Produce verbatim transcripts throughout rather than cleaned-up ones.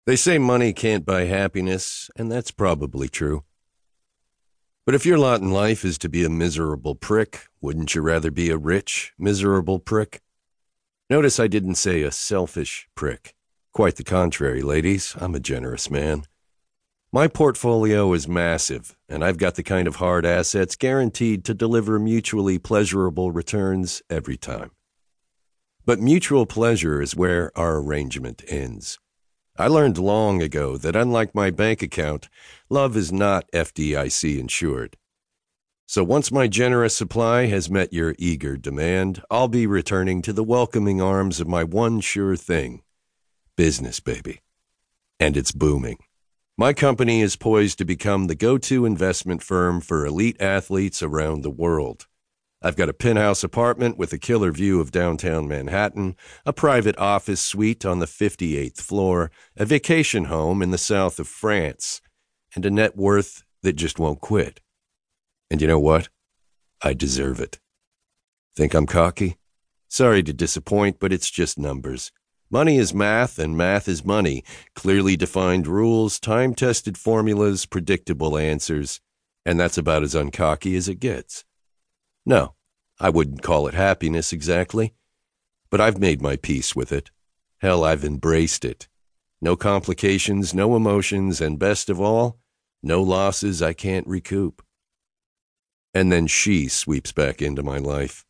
They say money can't buy happiness, and that's probably true. But if your lot in life is to be a miserable prick, wouldn't you rather be a rich, miserable prick? Notice I didn't say a selfish prick. Quite the contrary, ladies. I'm a generous man. My portfolio is massive, and I've got the kind of hard assets guaranteed to deliver mutually pleasurable returns every time. But mutual pleasure is where our arrangement ends. I learned long ago that unlike my bank account, love is not F D I C insured. So once my generous supply has met your eager demand, I'll be returning to the welcoming arms of my one sure thing, business, baby. And it's booming. My company is poised to become the go-to investment firm for elite athletes around the world. I've got a penthouse apartment with a killer view of downtown Manhattan, a private office suite on the fifty-eighth floor, a vacation home in the south of France, and a net worth that just won't quit. And you know what? I deserve it. Think I'm cocky? Sorry to disappoint, but it's just numbers. Money is math, and math is money. Clearly defined rules, time-tested formulas, predictable answers. And that's about as uncocky as it gets. No, I wouldn't call it happiness exactly. But I've made my peace with it. Hell, I've embraced it. No complications, no emotions, and best of all, no losses I can't recoup. And then she sweeps back into my life.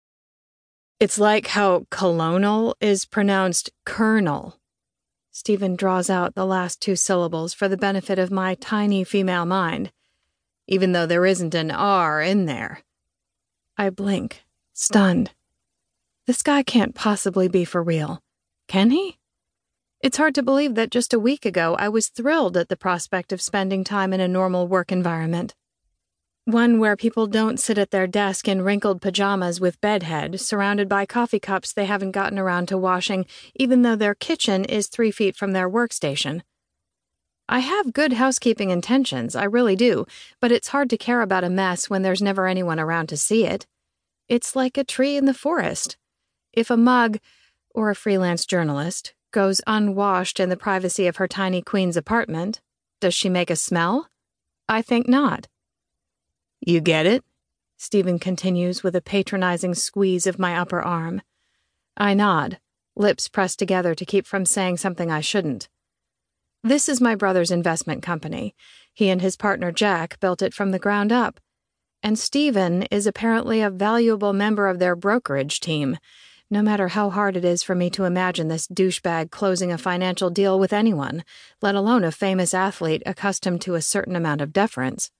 It's like how colonel is pronounced colonel. Stephen draws out the last two syllables for the benefit of my tiny female mind, even though there isn't an R in there. I blink, stunned. This guy can't possibly be for real, can he? It's hard to believe that just a week ago I was thrilled at the prospect of spending time in a normal work environment. One where people don't sit at their desk in wrinkled pajamas with bedhead, surrounded by coffee cups they haven't gotten around to washing, even though their kitchen is three feet from their workstation. I have good housekeeping intentions, I really do, but it's hard to care about a mess when there's never anyone around to see it. It's like a tree in the forest. If a mug, or a freelance journalist, goes unwashed in the privacy of her tiny queen's apartment, does she make a smell? I think not. You get it? Stephen continues with a patronizing squeeze of my upper arm. I nod, lips pressed together to keep from saying something I shouldn't. This is my brother's investment company. He and his partner Jack built it from the ground up. And Stephen is apparently a valuable member of their brokerage team, no matter how hard it is for me to imagine this douchebag closing a financial deal with anyone, let alone a famous athlete accustomed to a certain amount of deference.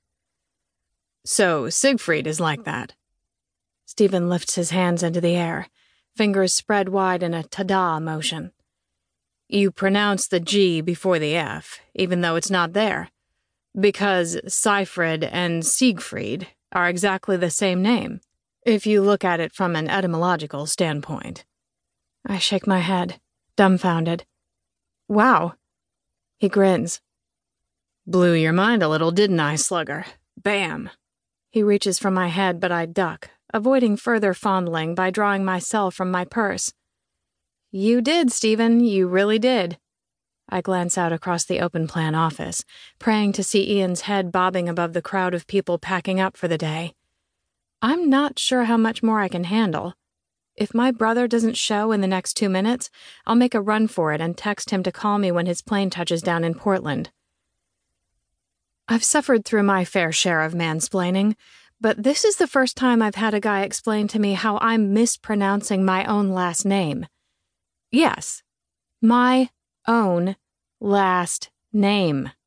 So Siegfried is like that. Stephen lifts his hands into the air, fingers spread wide in a ta-da motion. You pronounce the G before the F, even though it's not there, because Seifried and Siegfried are exactly the same name, if you look at it from an etymological standpoint. I shake my head, dumbfounded. Wow. He grins. Blew your mind a little, didn't I, slugger? Bam. He reaches for my head, but I duck, avoiding further fondling by drawing my cell from my purse. You did, Stephen, you really did. I glance out across the open-plan office, praying to see Ian's head bobbing above the crowd of people packing up for the day. I'm not sure how much more I can handle. If my brother doesn't show in the next two minutes, I'll make a run for it and text him to call me when his plane touches down in Portland. I've suffered through my fair share of mansplaining, but this is the first time I've had a guy explain to me how I'm mispronouncing my own last name. Yes, my own last name.